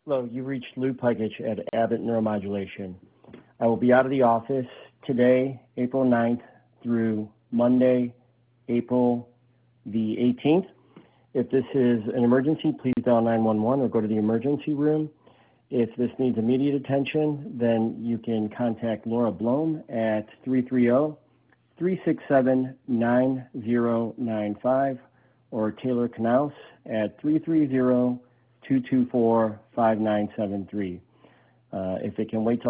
Hello, you've reached Lou Pikich at Abbott Neuromodulation. I will be out of the office today, April 9th, through Monday, April the 18th. If this is an emergency, please dial 911 or go to the emergency room. If this needs immediate attention, then you can contact Laura Blome at 330-367-9095 or Taylor Knaus at 330-224-5973. If it can wait till